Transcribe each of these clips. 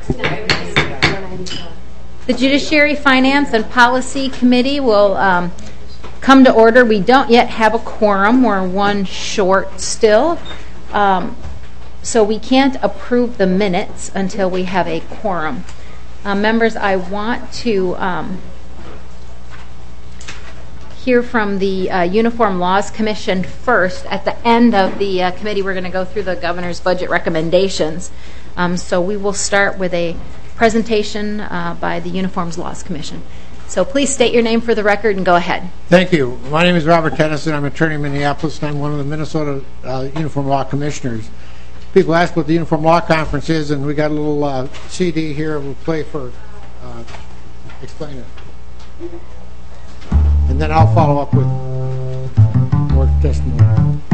The Judiciary, Finance, and Policy Committee will come to order. We don't yet have a quorum. We're one short still. So we can't approve the minutes until we have a quorum. Members, I want to hear from the Uniform Laws Commission first. At the end of the committee, we're going to go through the governor's budget recommendations. So we will start with a presentation by the Uniform Laws Commission. So please state your name for the record and go ahead. Thank you. My name is Robert Tennyson. I'm an attorney in Minneapolis, and I'm one of the Minnesota Uniform Law Commissioners. People ask what the Uniform Law Conference is, and we got a little CD here we'll play for explain it. And then I'll follow up with more testimony.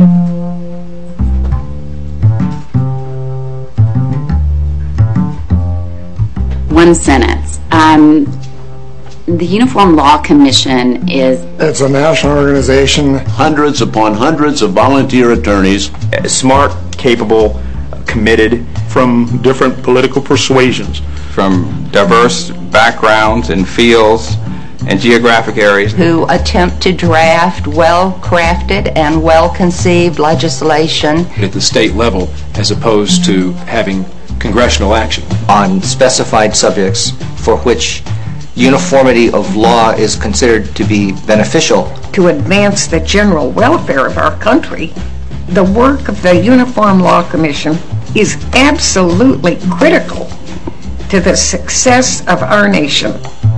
One sentence. The Uniform Law Commission it's a national organization. Hundreds upon hundreds of volunteer attorneys. Smart, capable, committed. From different political persuasions. From diverse backgrounds and fields and geographic areas. Who attempt to draft well-crafted and well-conceived legislation. At the state level, as opposed to having congressional action. On specified subjects for which uniformity of law is considered to be beneficial. To advance the general welfare of our country, the work of the Uniform Law Commission is absolutely critical to the success of our nation.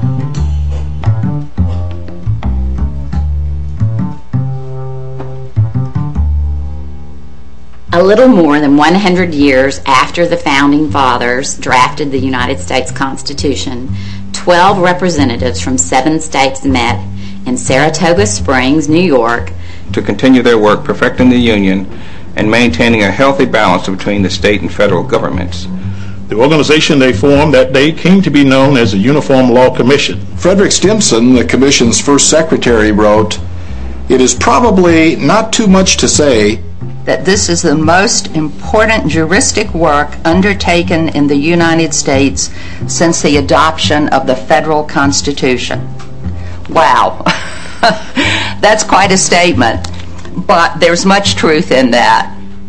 A little more than 100 years after the Founding Fathers drafted the United States Constitution, 12 representatives from 7 states met in Saratoga Springs, New York, to continue their work perfecting the Union and maintaining a healthy balance between the state and federal governments. The organization they formed that day came to be known as the Uniform Law Commission. Frederick Stimson, the Commission's first secretary, wrote, "It is probably not too much to say that this is the most important juristic work undertaken in the United States since the adoption of the federal Constitution." Wow. That's quite a statement, but there's much truth in that.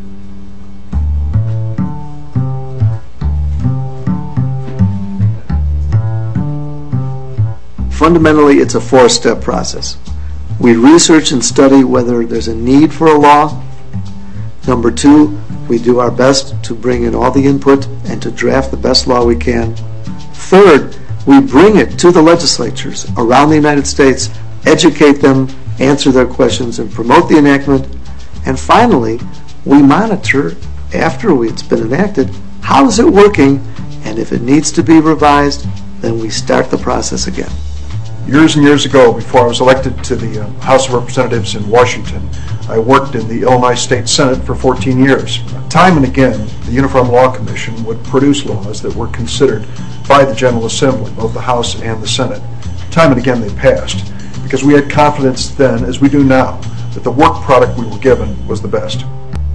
Fundamentally, it's a 4-step process. We research and study whether there's a need for a law. Number 2, we do our best to bring in all the input and to draft the best law we can. Third, we bring it to the legislatures around the United States, educate them, answer their questions, and promote the enactment. And finally, we monitor, after it's been enacted, how is it working, and if it needs to be revised, then we start the process again. Years and years ago, before I was elected to the House of Representatives in Washington, I worked in the Illinois State Senate for 14 years. Time and again, the Uniform Law Commission would produce laws that were considered by the General Assembly, both the House and the Senate. Time and again they passed, because we had confidence then, as we do now, that the work product we were given was the best.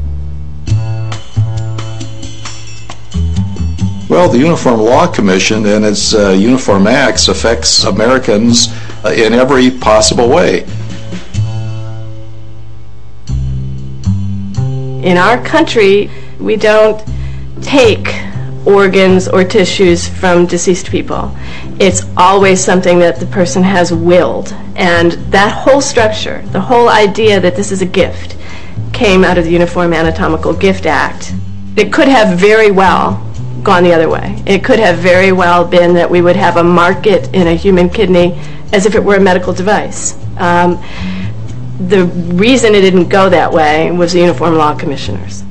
Well, the Uniform Law Commission and its uniform acts affects Americans in every possible way. In our country, we don't take organs or tissues from deceased people. It's always something that the person has willed. And that whole structure, the whole idea that this is a gift, came out of the Uniform Anatomical Gift Act. It could have very well gone the other way. It could have very well been that we would have a market in a human kidney as if it were a medical device. The reason it didn't go that way was the Uniform Law Commissioners.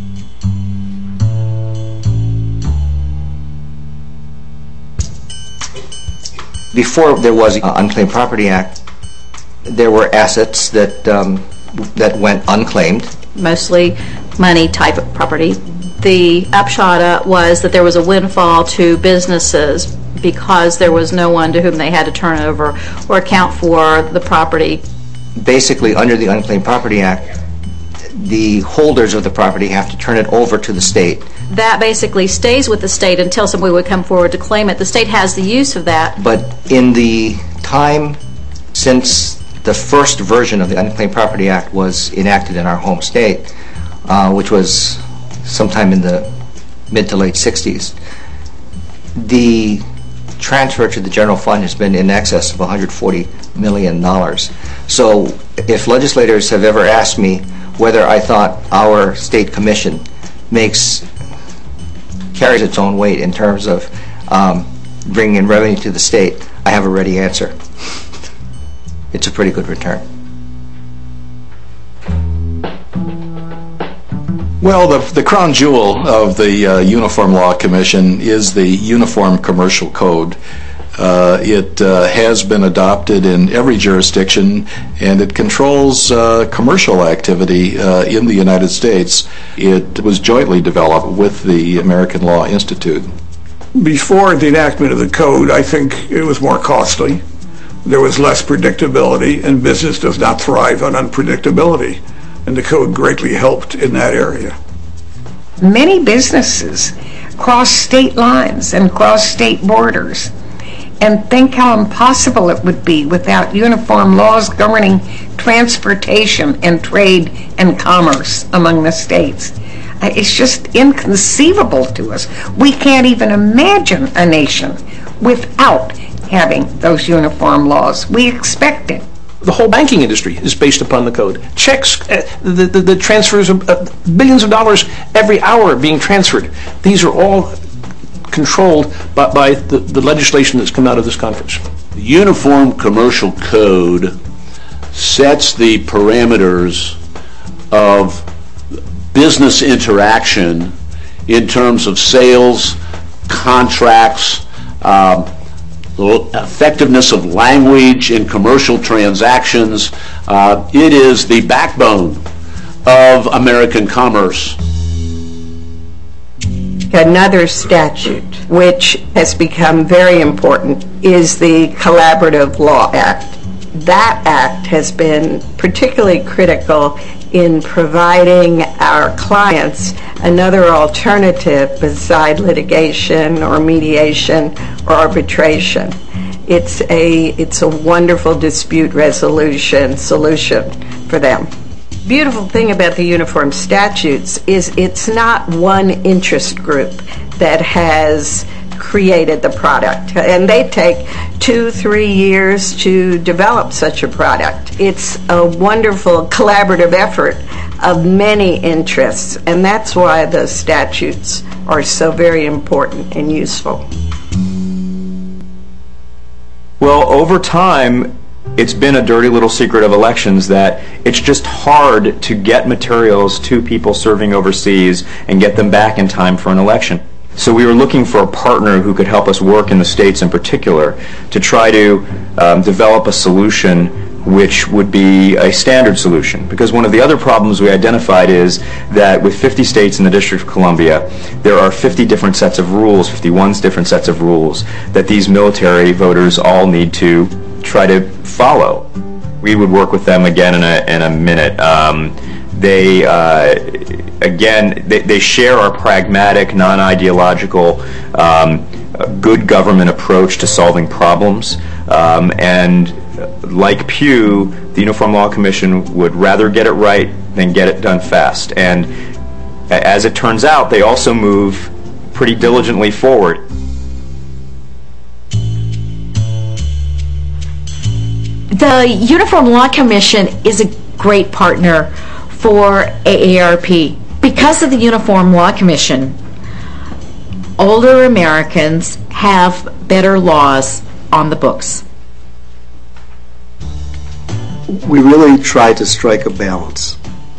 Before there was the Unclaimed Property Act, there were assets that went unclaimed. Mostly money type of property. The upshot was that there was a windfall to businesses because there was no one to whom they had to turn over or account for the property. Basically, under the Unclaimed Property Act, the holders of the property have to turn it over to the state that basically stays with the state until somebody would come forward to claim it. The state has the use of that. But in the time since the first version of the Unclaimed Property Act was enacted in our home state, which was sometime in the mid to late 60s, the transfer to the general fund has been in excess of $140 million. So if legislators have ever asked me whether I thought our state commission carries its own weight in terms of bringing in revenue to the state, I have a ready answer. It's a pretty good return. Well, the crown jewel of the Uniform Law Commission is the Uniform Commercial Code. It has been adopted in every jurisdiction, and it controls commercial activity in the United States. It was jointly developed with the American Law Institute. Before the enactment of the code, I think it was more costly. There was less predictability, and business does not thrive on unpredictability. And the code greatly helped in that area. Many businesses cross state lines and cross state borders, and think how impossible it would be without uniform laws governing transportation and trade and commerce among the states. It's just inconceivable to us. We can't even imagine a nation without having those uniform laws. We expect it. The whole banking industry is based upon the code. Checks, the transfers of billions of dollars every hour being transferred. These are all controlled by the legislation that's come out of this conference. The Uniform Commercial Code sets the parameters of business interaction in terms of sales, contracts, effectiveness of language in commercial transactions. It is the backbone of American commerce. Another statute which has become very important is the Collaborative Law Act. That act has been particularly critical in providing our clients another alternative beside litigation or mediation or arbitration. It's a wonderful dispute resolution solution for them. Beautiful thing about the uniform statutes is it's not one interest group that has created the product, and they take 2-3 years to develop such a product. It's a wonderful collaborative effort of many interests, and that's why the statutes are so very important and useful. Well, over time, it's been a dirty little secret of elections that it's just hard to get materials to people serving overseas and get them back in time for an election. So we were looking for a partner who could help us work in the States in particular to try to develop a solution which would be a standard solution. Because one of the other problems we identified is that with 50 states in the District of Columbia, there are 50 different sets of rules, 51 different sets of rules that these military voters all need to try to follow. We would work with them again in a minute. They share our pragmatic, non-ideological, good government approach to solving problems. And like Pew, the Uniform Law Commission would rather get it right than get it done fast. And as it turns out, they also move pretty diligently forward. The Uniform Law Commission is a great partner for AARP. Because of the Uniform Law Commission, older Americans have better laws on the books. We really try to strike a balance.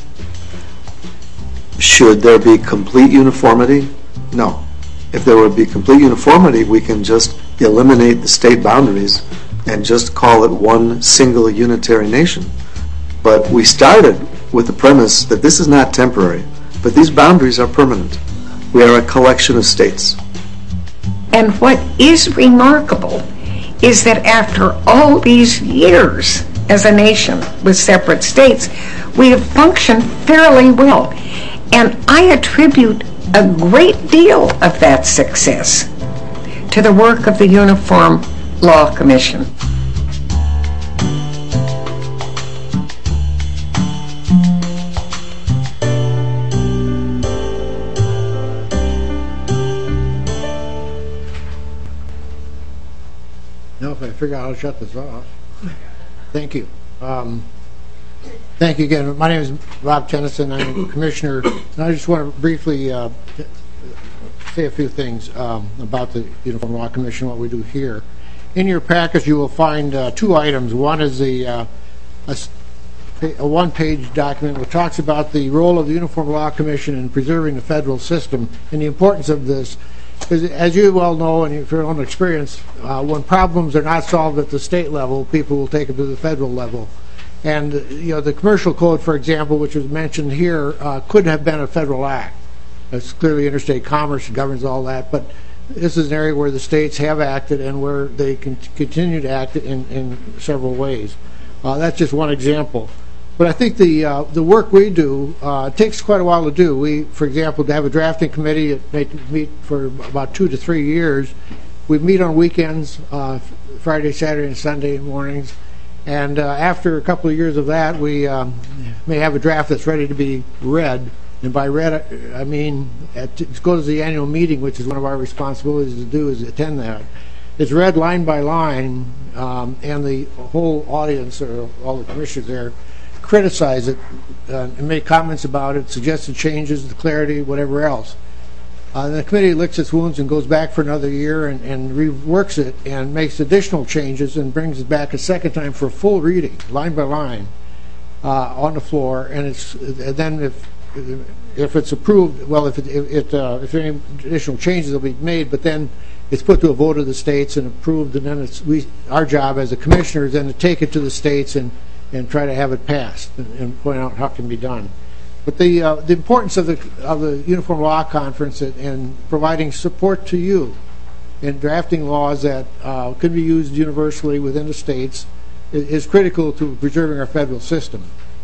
Should there be complete uniformity? No. If there would be complete uniformity, we can just eliminate the state boundaries and just call it one single unitary nation. But we started with the premise that this is not temporary, but these boundaries are permanent. We are a collection of states. And what is remarkable is that after all these years as a nation with separate states, we have functioned fairly well. And I attribute a great deal of that success to the work of the Uniform Law Commission. Now if I figure out how to shut this off. Thank you. Thank you again. My name is Rob Tennyson. I'm a commissioner. And I just want to briefly say a few things about the Uniform Law Commission, what we do here. In your package, you will find two items. One is a one-page document which talks about the role of the Uniform Law Commission in preserving the federal system and the importance of this. Because as you well know, and from your own experience, when problems are not solved at the state level, people will take them to the federal level. And the commercial code, for example, which was mentioned here, could have been a federal act. It's clearly interstate commerce governs all that, but this is an area where the states have acted and where they can continue to act in several ways. That's just one example. But I think the work we do takes quite a while to do. We, for example, to have a drafting committee, it may meet for about 2 to 3 years. We meet on weekends, Friday, Saturday, and Sunday mornings. And after a couple of years of that, we may have a draft that's ready to be read. And by read, I mean it goes to the annual meeting, which is one of our responsibilities to do, is attend that. It's read line by line, and the whole audience, or all the commissioners there, criticize it and make comments about it, suggested changes, the clarity, whatever else. And the committee licks its wounds and goes back for another year and reworks it and makes additional changes and brings it back a second time for a full reading, line by line, on the floor. And then if it's approved, well, if any additional changes will be made, but then it's put to a vote of the states and approved, and then our job as a commissioner is then to take it to the states and try to have it passed and point out how it can be done. But the importance of the Uniform Law Conference and providing support to you in drafting laws that could be used universally within the states is critical to preserving our federal system.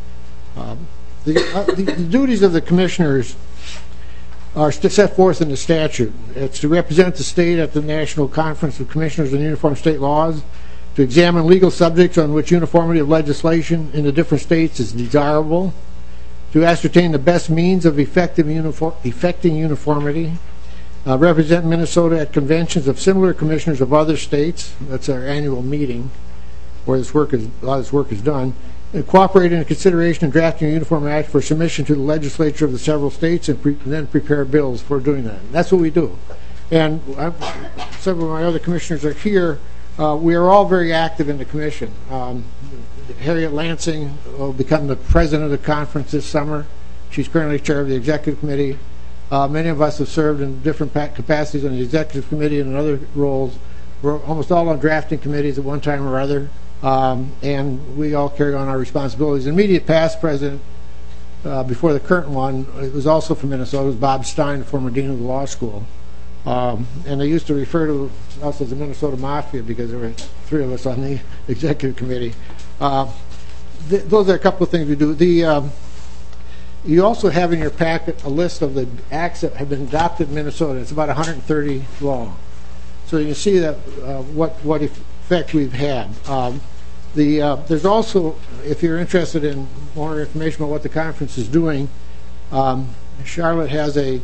The duties of the commissioners are set forth in the statute. It's to represent the state at the National Conference of Commissioners on Uniform State Laws, to examine legal subjects on which uniformity of legislation in the different states is desirable, to ascertain the best means of effecting uniformity, represent Minnesota at conventions of similar commissioners of other states. That's our annual meeting where a lot of this work is done. And cooperate in the consideration and drafting a uniform act for submission to the legislature of the several states, and then prepare bills for doing that. And that's what we do. And several of my other commissioners are here. We are all very active in the commission. Harriet Lansing will become the president of the conference this summer. She's currently chair of the executive committee. Many of us have served in different capacities on the executive committee and in other roles. We're almost all on drafting committees at one time or other, and we all carry on our responsibilities. The immediate past president, before the current one, it was also from Minnesota. It was Bob Stein, the former dean of the law school. And they used to refer to us as the Minnesota Mafia because there were 3 of us on the executive committee. Those are a couple of things we do. You also have in your packet a list of the acts that have been adopted in Minnesota. It's about 130 long. So you can see that what effect we've had. There's also, if you're interested in more information about what the conference is doing, Charlotte has a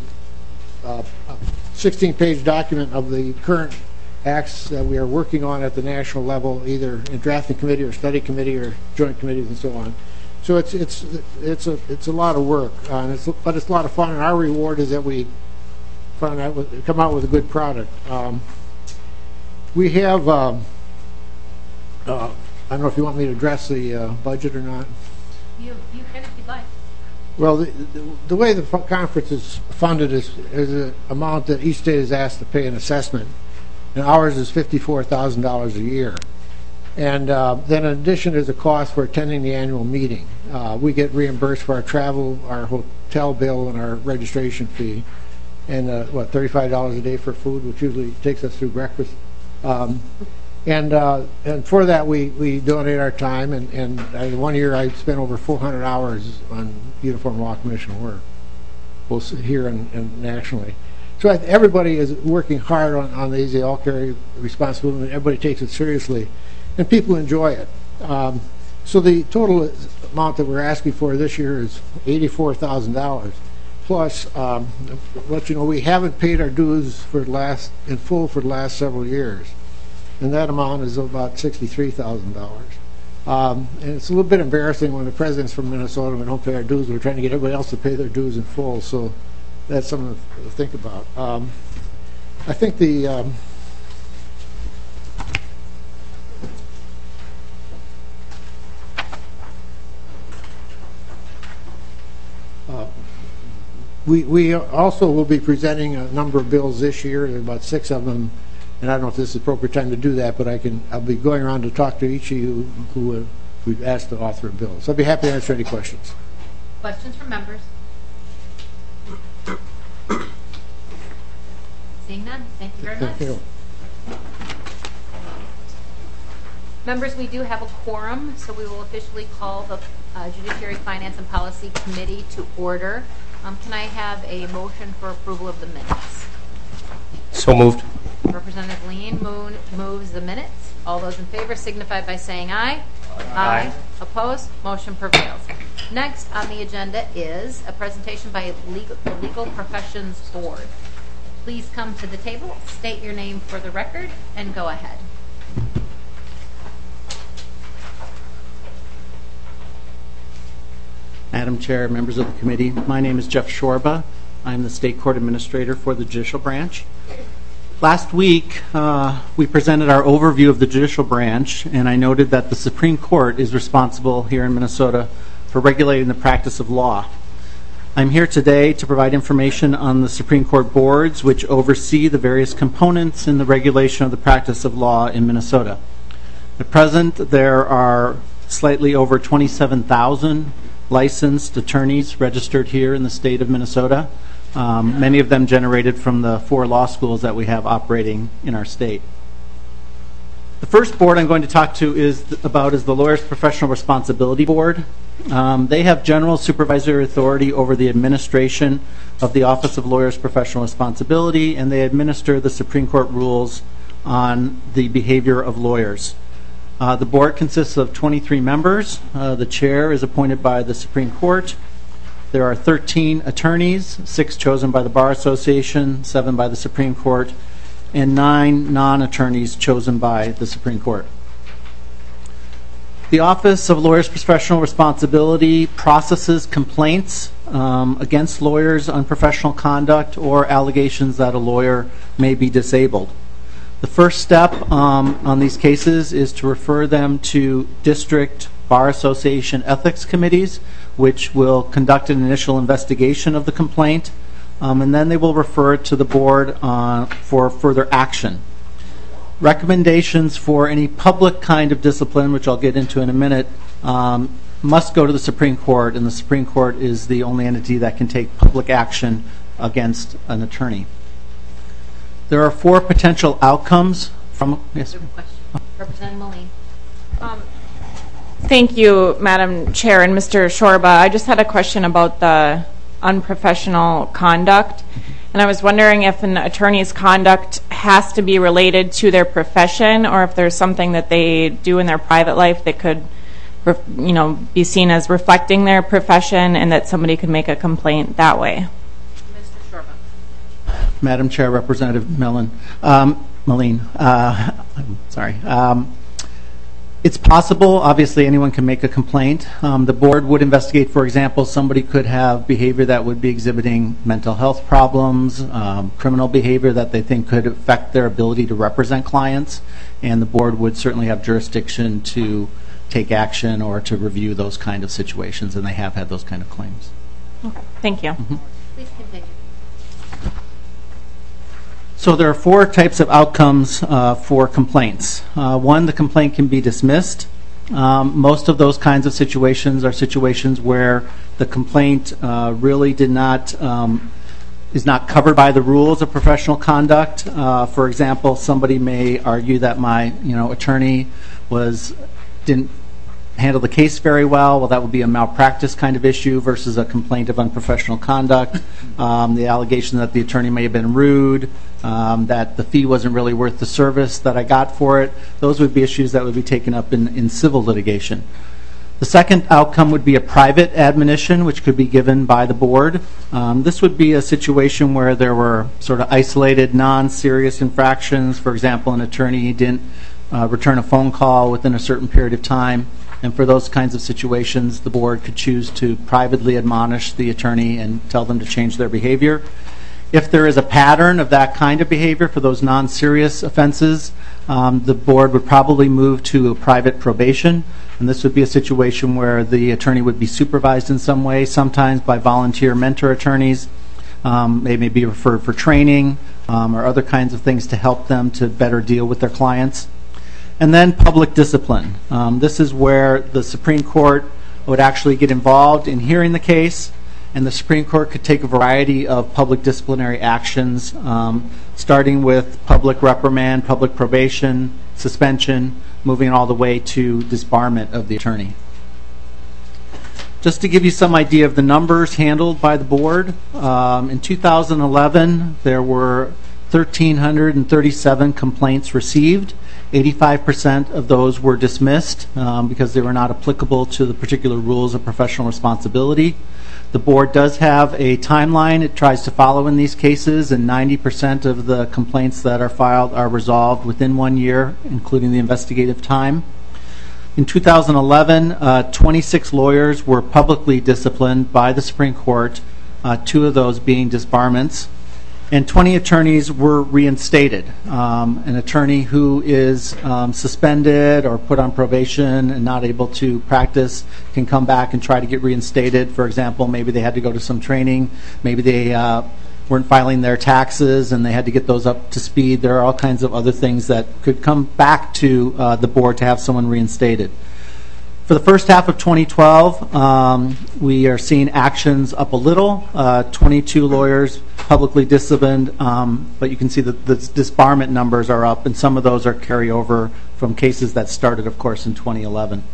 16-page document of the current acts that we are working on at the national level, either in drafting committee or study committee or joint committees and so on. So it's a lot of work, but it's a lot of fun. And our reward is that we come out with a good product. We have. I don't know if you want me to address the budget or not. You can if you'd like. Well, the way the conference is funded is an amount that each state is asked to pay an assessment, and ours is $54,000 a year. And then in addition, there's a cost for attending the annual meeting. We get reimbursed for our travel, our hotel bill, and our registration fee, and $35 a day for food, which usually takes us through breakfast. And for that, we donate our time, and one year I spent over 400 hours on Uniform Law Commission work. both here and nationally. So everybody is working hard on these. They all carry responsibility. Everybody takes it seriously, and people enjoy it. So the total amount that we're asking for this year is $84,000. Plus, let you know, we haven't paid our dues in full for the last several years, and that amount is about $63,000. And it's a little bit embarrassing when the president's from Minnesota and we don't pay our dues. We're trying to get everybody else to pay their dues in full, so that's something to think about. I think the we also will be presenting a number of bills this year. There are about 6 of them, and I don't know if this is the appropriate time to do that, but I'll be going around to talk to each of you who we've asked to author a bill. So I'll be happy to answer any questions. Questions from members? Seeing none, thank you very much. Thank you. Members, we do have a quorum, so we will officially call the Judiciary, Finance, and Policy Committee to order. Can I have a motion for approval of the minutes? So moved. Representative Lean moves the minutes. All those in favor signify by saying aye. Aye. Opposed? Motion prevails. Next on the agenda is a presentation by the Legal Professions Board. Please come to the table, state your name for the record, and go ahead. Madam Chair, members of the committee, my name is Jeff Shorba. I'm the State Court Administrator for the Judicial Branch. Last week, we presented our overview of the Judicial Branch, and I noted that the Supreme Court is responsible here in Minnesota for regulating the practice of law. I'm here today to provide information on the Supreme Court boards, which oversee the various components in the regulation of the practice of law in Minnesota. At present, there are slightly over 27,000 licensed attorneys registered here in the state of Minnesota, many of them generated from the 4 law schools that we have operating in our state. The first board I'm going to talk to is the Lawyers Professional Responsibility Board. They have general supervisory authority over the administration of the Office of Lawyers Professional Responsibility, and they administer the Supreme Court rules on the behavior of lawyers. The board consists of 23 members. The chair is appointed by the Supreme Court. There are 13 attorneys, 6 chosen by the Bar Association, 7 by the Supreme Court, and 9 non-attorneys chosen by the Supreme Court. The Office of Lawyers' Professional Responsibility processes complaints against lawyers' unprofessional conduct or allegations that a lawyer may be disabled. The first step on these cases is to refer them to district Bar Association ethics committees, which will conduct an initial investigation of the complaint, and then they will refer it to the board for further action. Recommendations for any public kind of discipline, which I'll get into in a minute, must go to the Supreme Court, and the Supreme Court is the only entity that can take public action against an attorney. There are 4 potential outcomes from... Yes. Representative Moline. Thank you, Madam Chair and Mr. Shorba. I just had a question about the unprofessional conduct, and I was wondering if an attorney's conduct has to be related to their profession, or if there's something that they do in their private life that could, be seen as reflecting their profession, and that somebody could make a complaint that way. Madam Chair, Representative Moline. Sorry. It's possible. Obviously, anyone can make a complaint. The board would investigate, for example, somebody could have behavior that would be exhibiting mental health problems, criminal behavior that they think could affect their ability to represent clients, and the board would certainly have jurisdiction to take action or to review those kind of situations, and they have had those kind of claims. Okay. Thank you. Mm-hmm. Please continue. So there are 4 types of outcomes for complaints. One, the complaint can be dismissed. Most of those kinds of situations are situations where the complaint really is not covered by the rules of professional conduct. For example, somebody may argue that my attorney didn't handle the case very well. Well, that would be a malpractice kind of issue versus a complaint of unprofessional conduct. The allegation that the attorney may have been rude, that the fee wasn't really worth the service that I got for it. Those would be issues that would be taken up in civil litigation. The second outcome would be a private admonition, which could be given by the board. This would be a situation where there were sort of isolated, non-serious infractions. For example, an attorney didn't return a phone call within a certain period of time. And for those kinds of situations, the board could choose to privately admonish the attorney and tell them to change their behavior. If there is a pattern of that kind of behavior for those non-serious offenses, the board would probably move to a private probation. And this would be a situation where the attorney would be supervised in some way, sometimes by volunteer mentor attorneys. They may be referred for training or other kinds of things to help them to better deal with their clients. And then public discipline. This is where the Supreme Court would actually get involved in hearing the case, and the Supreme Court could take a variety of public disciplinary actions, starting with public reprimand, public probation, suspension, moving all the way to disbarment of the attorney. Just to give you some idea of the numbers handled by the board, in 2011 there were 1,337 complaints received. 85% of those were dismissed because they were not applicable to the particular rules of professional responsibility. The board does have a timeline it tries to follow in these cases, and 90% of the complaints that are filed are resolved within 1 year, including the investigative time. In 2011, 26 lawyers were publicly disciplined by the Supreme Court, 2 of those being disbarments, and 20 attorneys were reinstated. An attorney who is suspended or put on probation and not able to practice can come back and try to get reinstated. For example, maybe they had to go to some training, maybe they weren't filing their taxes and they had to get those up to speed. There are all kinds of other things that could come back to the board to have someone reinstated. For the first half of 2012, we are seeing actions up a little. 22 lawyers publicly disciplined, but you can see that the disbarment numbers are up, and some of those are carryover from cases that started, of course, in 2011.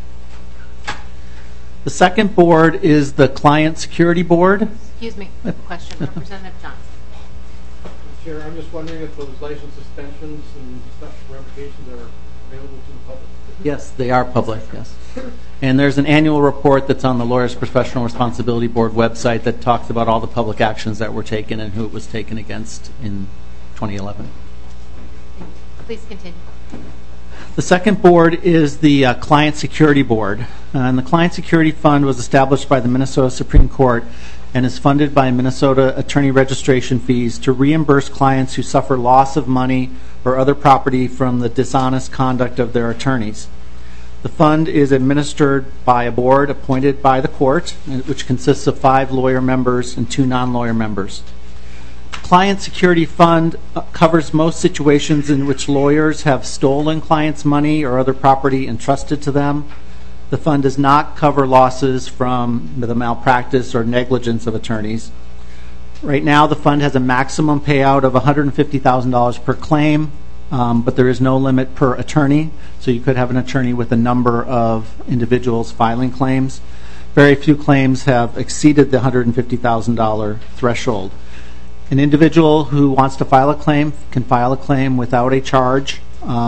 The second board is the Client Security Board. Excuse me, question. Representative Johnson. Chair, I'm just wondering if those license suspensions and revocations are available to the public. Yes, they are public, yes. And there's an annual report that's on the Lawyers Professional Responsibility Board website that talks about all the public actions that were taken and who it was taken against in 2011. Please continue. The second board is the Client Security Board. And the Client Security Fund was established by the Minnesota Supreme Court and is funded by Minnesota attorney registration fees to reimburse clients who suffer loss of money or other property from the dishonest conduct of their attorneys. The fund is administered by a board appointed by the court, which consists of 5 lawyer members and 2 non-lawyer members. The Client Security Fund covers most situations in which lawyers have stolen clients' money or other property entrusted to them. The fund does not cover losses from the malpractice or negligence of attorneys. Right now, the fund has a maximum payout of $150,000 per claim, but there is no limit per attorney, so you could have an attorney with a number of individuals filing claims. Very few claims have exceeded the $150,000 threshold. An individual who wants to file a claim can file a claim without a charge.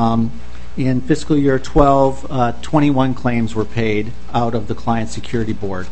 In fiscal year 12, 21 claims were paid out of the Client Security Board.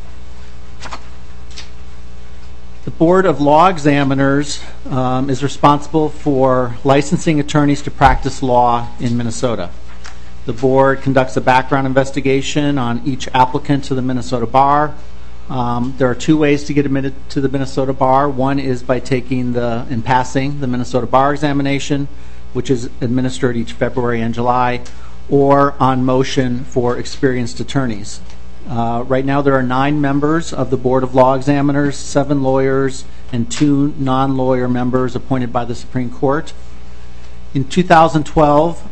The Board of Law Examiners is responsible for licensing attorneys to practice law in Minnesota. The board conducts a background investigation on each applicant to the Minnesota Bar. There are 2 ways to get admitted to the Minnesota Bar. One is by taking and passing the Minnesota Bar examination, which is administered each February and July, or on motion for experienced attorneys. Right now there are 9 members of the Board of Law Examiners, 7 lawyers, and 2 non-lawyer members appointed by the Supreme Court. In 2012,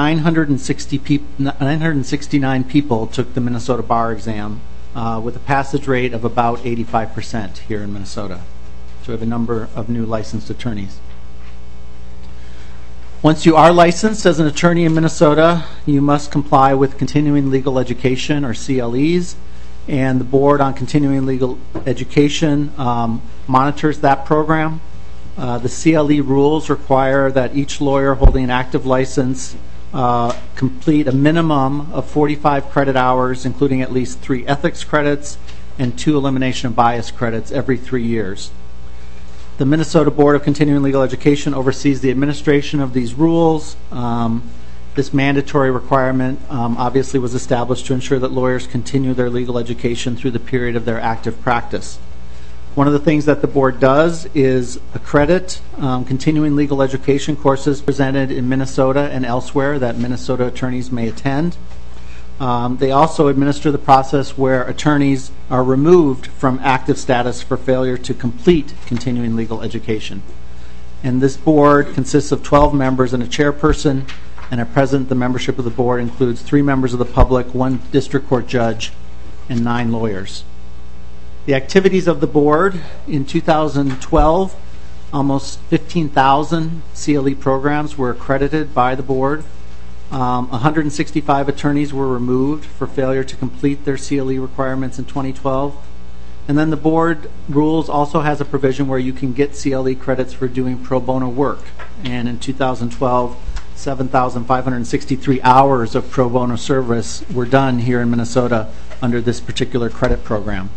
969 people took the Minnesota Bar exam with a passage rate of about 85% here in Minnesota. So we have a number of new licensed attorneys. Once you are licensed as an attorney in Minnesota, you must comply with Continuing Legal Education, or CLEs, and the Board on Continuing Legal Education monitors that program. The CLE rules require that each lawyer holding an active license complete a minimum of 45 credit hours, including at least 3 ethics credits and 2 elimination of bias credits every 3 years. The Minnesota Board of Continuing Legal Education oversees the administration of these rules. This mandatory requirement obviously was established to ensure that lawyers continue their legal education through the period of their active practice. One of the things that the board does is accredit continuing legal education courses presented in Minnesota and elsewhere that Minnesota attorneys may attend. They also administer the process where attorneys are removed from active status for failure to complete continuing legal education. And this board consists of 12 members and a chairperson, and at present the membership of the board includes 3 members of the public, 1 district court judge, and 9 lawyers. The activities of the board in 2012, almost 15,000 CLE programs were accredited by the board. 165 attorneys were removed for failure to complete their CLE requirements in 2012. And then the board rules also has a provision where you can get CLE credits for doing pro bono work. And in 2012, 7,563 hours of pro bono service were done here in Minnesota under this particular credit program.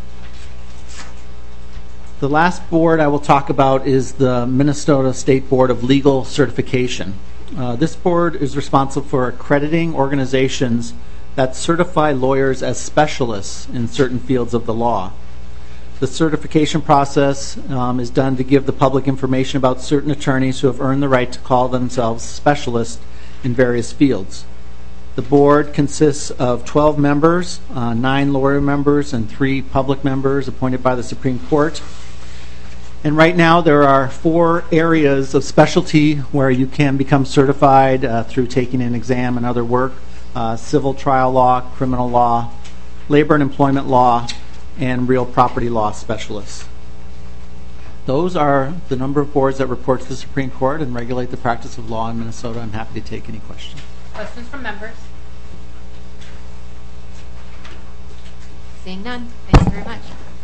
The last board I will talk about is the Minnesota State Board of Legal Certification. This board is responsible for accrediting organizations that certify lawyers as specialists in certain fields of the law. The certification process is done to give the public information about certain attorneys who have earned the right to call themselves specialists in various fields. The board consists of 12 members, 9 lawyer members, and 3 public members appointed by the Supreme Court. And right now there are 4 areas of specialty where you can become certified through taking an exam and other work: civil trial law, criminal law, labor and employment law, and real property law specialists. Those are the number of boards that report to the Supreme Court and regulate the practice of law in Minnesota. I'm happy to take any questions. Questions from members? Seeing none, thank you very much.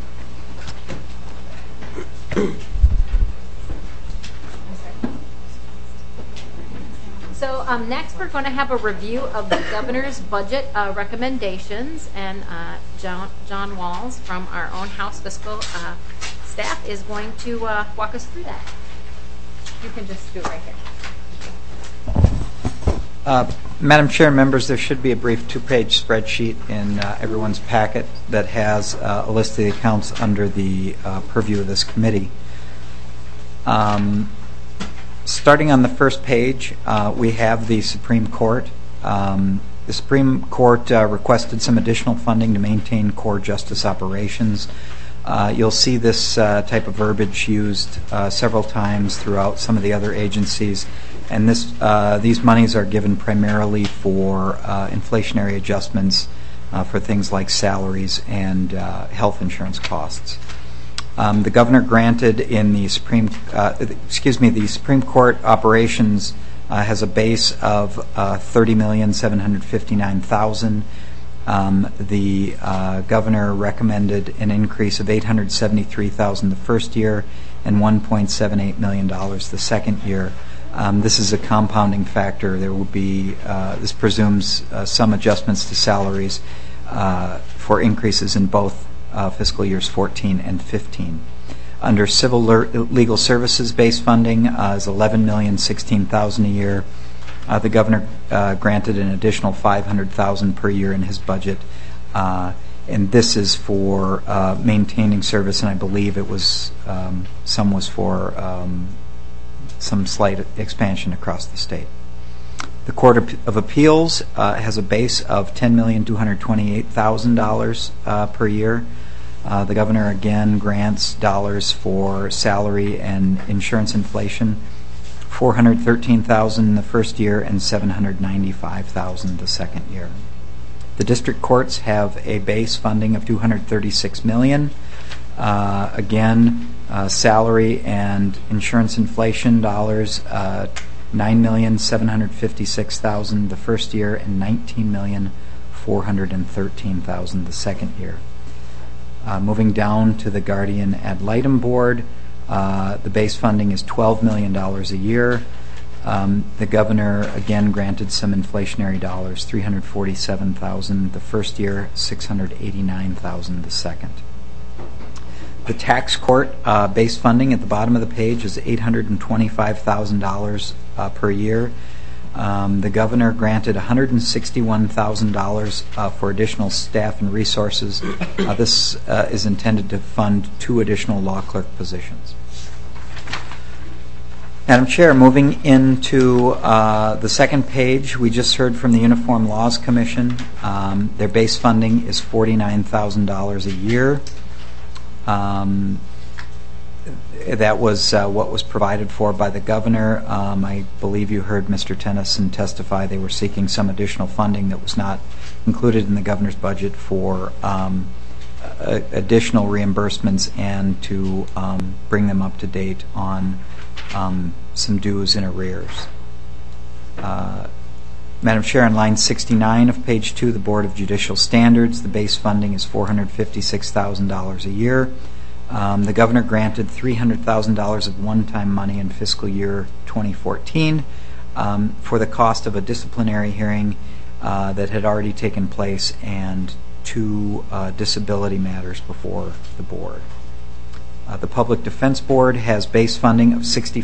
So next we're going to have a review of the governor's budget recommendations, and John Walls from our own House Fiscal staff is going to walk us through that. You can just do it right here. Madam Chair and members, there should be a brief 2-page spreadsheet in everyone's packet that has a list of the accounts under the purview of this committee. Starting on the first page, we have the Supreme Court. The Supreme Court requested some additional funding to maintain core justice operations. You'll see this type of verbiage used several times throughout some of the other agencies, and these monies are given primarily for inflationary adjustments for things like salaries and health insurance costs. The governor granted in the the Supreme Court operations has a base of $30,759,000. The governor recommended an increase of $873,000 the first year and $1.78 million the second year. This is a compounding factor. There will be this presumes some adjustments to salaries for increases in both fiscal years 14 and 15. Under civil legal services base funding is $11,016,000 a year. The governor granted an additional $500,000 per year in his budget, and this is for maintaining service, and I believe it was some was for some slight expansion across the state. The Court of Appeals has a base of $10,228,000 per year. The governor again grants dollars for salary and insurance inflation, $413,000 the first year and $795,000 the second year. The district courts have a base funding of $236 million. Again, salary and insurance inflation dollars $9,756,000 the first year and $19,413,000 the second year. Moving down to the Guardian Ad Litem Board, the base funding is $12 million a year. The governor again granted some inflationary dollars, $347,000 the first year, $689,000 the second. The tax court base funding at the bottom of the page is $825,000 per year. The governor granted $161,000 for additional staff and resources. This is intended to fund 2 additional law clerk positions. Madam Chair, moving into the second page, we just heard from the Uniform Laws Commission. Their base funding is $49,000 a year. That was what was provided for by the governor. I believe you heard Mr. Tennyson testify they were seeking some additional funding that was not included in the governor's budget for additional reimbursements and to bring them up to date on some dues and arrears. Madam Chair, on line 69 of page 2, the Board of Judicial Standards, the base funding is $456,000 a year. The governor granted $300,000 of one-time money in fiscal year 2014 for the cost of a disciplinary hearing that had already taken place and 2 disability matters before the board. The Public Defense Board has base funding of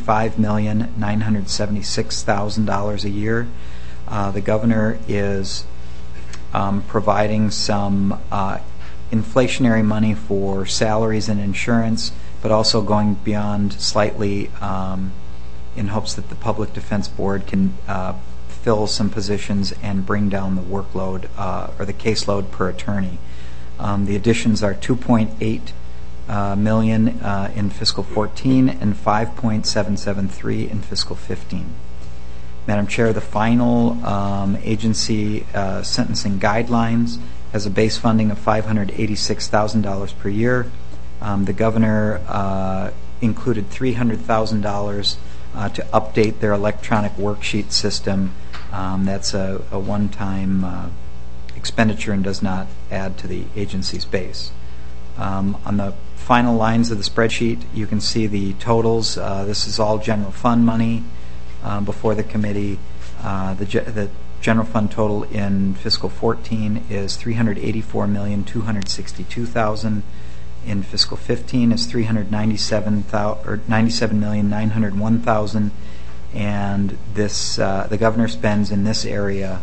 $65,976,000 a year. The governor is providing some inflationary money for salaries and insurance, but also going beyond slightly in hopes that the Public Defense Board can fill some positions and bring down the workload or the caseload per attorney. The additions are $2.8 million in fiscal 14 and $5.773 in fiscal 15. Madam Chair, the final agency sentencing guidelines has a base funding of $586,000 per year. The governor included $300,000 to update their electronic worksheet system. That's a one-time expenditure and does not add to the agency's base. On the final lines of the spreadsheet, you can see the totals. This is all general fund money before the committee. The general fund total in fiscal 14 is $384,262,000. In fiscal 15 is $397,901,000, and this the governor spends in this area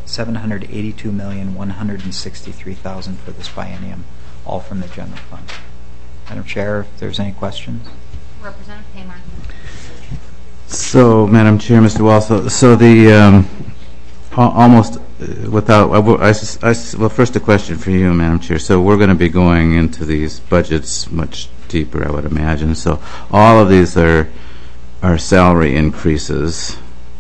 $782,163,000 for this biennium, all from the general fund. Madam Chair, if there's any questions. Representative Paymer. So, Madam Chair, Mr. Wall, so the almost without, well, first a question for you, Madam Chair. So we're going to be going into these budgets much deeper, I would imagine. So all of these are salary increases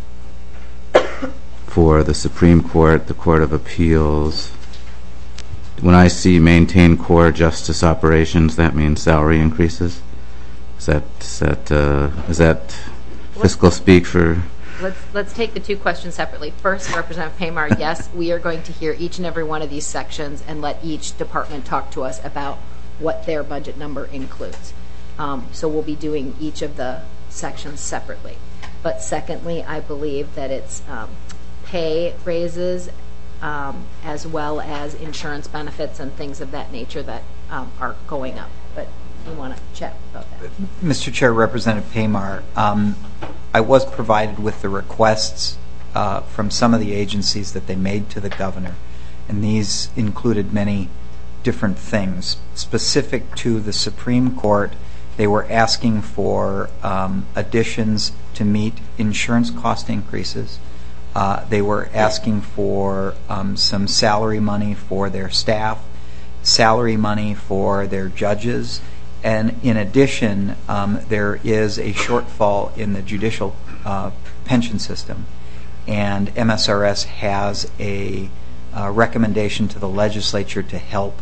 for the Supreme Court, the Court of Appeals. When I see maintain core justice operations, that means salary increases. Is that fiscal speak for? Let's take the 2 questions separately. First, Representative Paymer, yes, we are going to hear each and every one of these sections and let each department talk to us about what their budget number includes. So we'll be doing each of the sections separately. But secondly, I believe that it's pay raises as well as insurance benefits and things of that nature that are going up. But you want to chat about that. Mr. Chair, Representative Paymer, I was provided with the requests from some of the agencies that they made to the governor, and these included many different things. Specific to the Supreme Court, they were asking for additions to meet insurance cost increases. They were asking for some salary money for their staff, salary money for their judges, and in addition, there is a shortfall in the judicial pension system, and MSRS has a recommendation to the legislature to help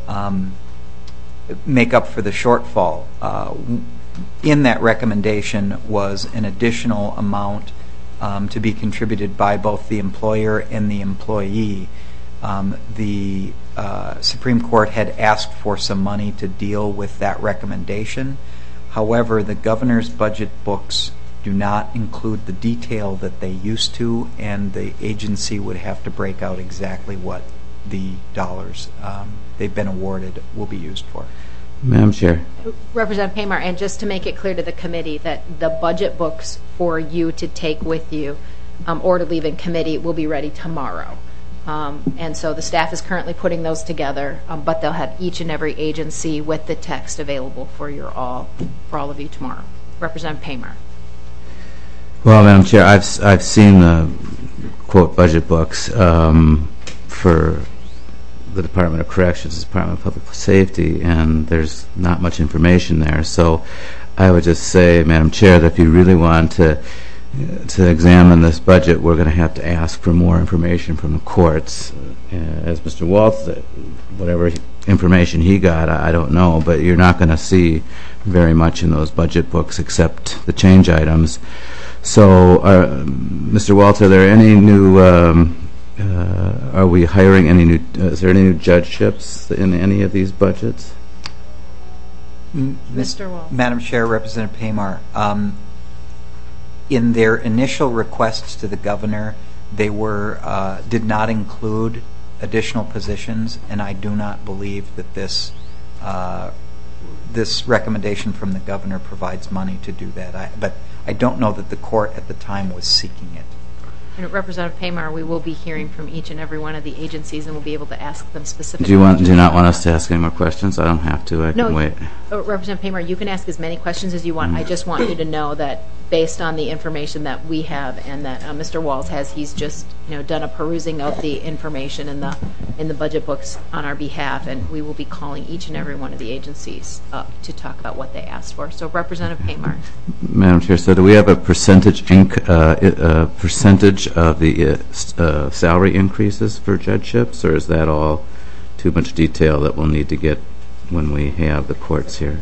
make up for the shortfall. In that recommendation was an additional amount to be contributed by both the employer and the employee. The Supreme Court had asked for some money to deal with that recommendation. However, the governor's budget books do not include the detail that they used to, and the agency would have to break out exactly what the dollars they've been awarded will be used for. Madam Chair. Representative Pamar, and just to make it clear to the committee that the budget books for you to take with you or to leave in committee will be ready tomorrow. And so the staff is currently putting those together, but they'll have each and every agency with the text available for all of you tomorrow. Representative Pamar. Well, Madam Chair, I've seen the quote budget books for the Department of Corrections, the Department of Public Safety, and there's not much information there. So I would just say, Madam Chair, that if you really want to examine this budget, we're going to have to ask for more information from the courts. As Mr. Waltz said, whatever information he got, I don't know, but you're not going to see very much in those budget books except the change items. So, Mr. Waltz, are there any new, are we hiring any new, is there any new judgeships in any of these budgets? Mr. Waltz. Madam Chair, Representative Pamar, in their initial requests to the governor, they did not include additional positions, and I do not believe that this recommendation from the governor provides money to do that. But I don't know that the court at the time was seeking it. And Representative Pamar, we will be hearing from each and every one of the agencies, and we'll be able to ask them specifically. Do you not want us to ask any more questions? I don't have to. I can wait. Representative Pamar, you can ask as many questions as you want. I just want you to know that based on the information that we have and that Mr. Waltz has, he's just done a perusing of the information in the budget books on our behalf, and we will be calling each and every one of the agencies up to talk about what they asked for. So, Representative Pamar. Madam Chair, so do we have a percentage of the salary increases for judgeships, or is that all too much detail that we'll need to get when we have the courts here?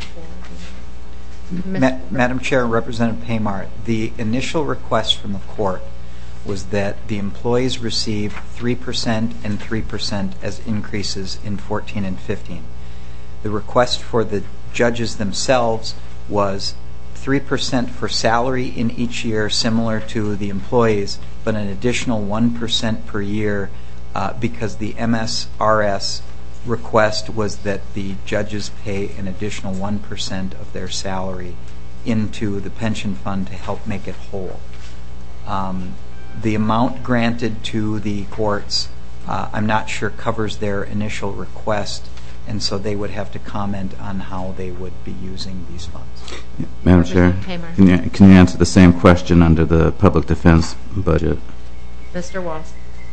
Madam Chair, Representative Pamar, the initial request from the court was that the employees receive 3% and 3% as increases in 14 and 15. The request for the judges themselves was 3% for salary in each year, similar to the employees, but an additional 1% per year because the MSRS request was that the judges pay an additional 1% of their salary into the pension fund to help make it whole. The amount granted to the courts, I'm not sure covers their initial request, and so they would have to comment on how they would be using these funds. Madam Chair, can you answer the same question under the public defense budget? Mr. Waltz.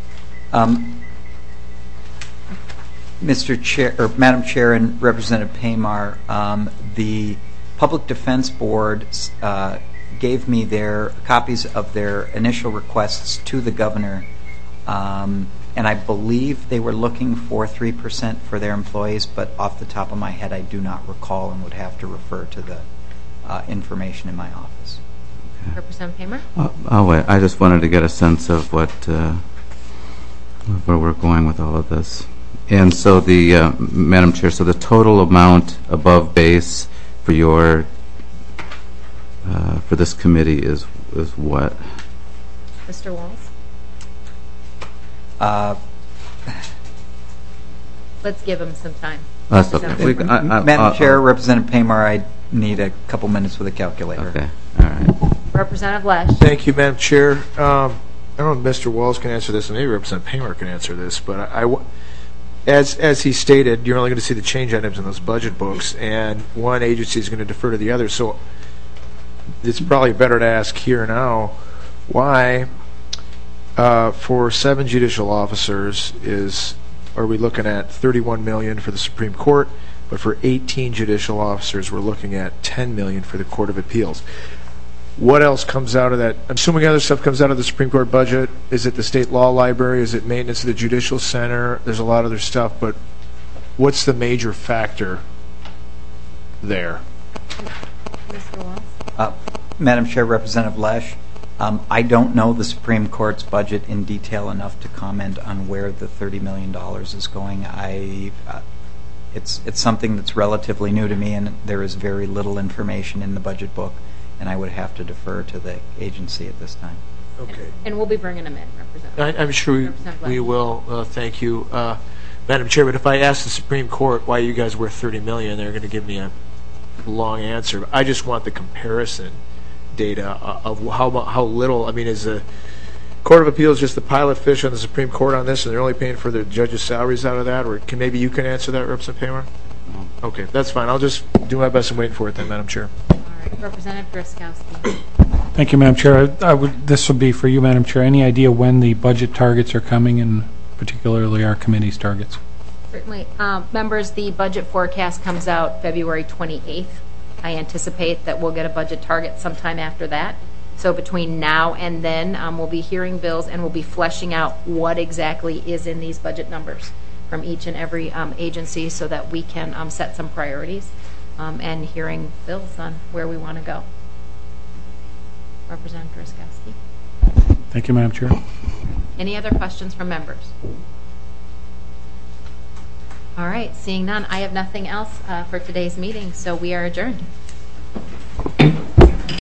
Mr. Chair, or Madam Chair and Representative Pamar, the Public Defense Board gave me their copies of their initial requests to the governor, and I believe they were looking for 3% for their employees, but off the top of my head I do not recall and would have to refer to the information in my office. Okay. Representative Pamar? Oh, wait. I just wanted to get a sense of where we're going with all of this. And so the, Madam Chair, so the total amount above base for your, for this committee is what? Mr. Waltz? Let's give him some time. That's okay. Madam Chair, Representative Pamar, I need a couple minutes with a calculator. Okay. All right. Representative Lesh. Thank you, Madam Chair. I don't know if Mr. Waltz can answer this, and maybe Representative Pamar can answer this, but as he stated, you're only going to see the change items in those budget books, and one agency is going to defer to the other. So it's probably better to ask here now why, for 7 judicial officers, are we looking at $31 million for the Supreme Court, but for 18 judicial officers, we're looking at $10 million for the Court of Appeals. What else comes out of that? I'm assuming other stuff comes out of the Supreme Court budget. Is it the State Law Library? Is it maintenance of the Judicial Center? There's a lot of other stuff, but what's the major factor there? Mr. Waltz? Madam Chair, Representative Lesh, I don't know the Supreme Court's budget in detail enough to comment on where the $30 million is going. It's something that's relatively new to me, and there is very little information in the budget book, and I would have to defer to the agency at this time. Okay. And we'll be bringing them in, Representative. I'm sure we will. Thank you, Madam Chair. But if I ask the Supreme Court why you guys worth $30 million, they're going to give me a long answer. I just want the comparison data of how little. I mean, is the Court of Appeals just the pilot fish on the Supreme Court on this, and they're only paying for their judges' salaries out of that? Or maybe you can answer that, Representative Paymer? No. Okay, that's fine. I'll just do my best and wait for it then, Madam Chair. All right, Representative Driscowski. Thank you, Madam Chair. This would be for you, Madam Chair. Any idea when the budget targets are coming, and particularly our committee's targets? Certainly. Members, the budget forecast comes out February 28th. I anticipate that we'll get a budget target sometime after that. So between now and then, we'll be hearing bills and we'll be fleshing out what exactly is in these budget numbers from each and every agency so that we can set some priorities and hearing bills on where we want to go. Representative Driscowski. Thank you, Madam Chair. Any other questions from members? All right, seeing none, I have nothing else for today's meeting, so we are adjourned.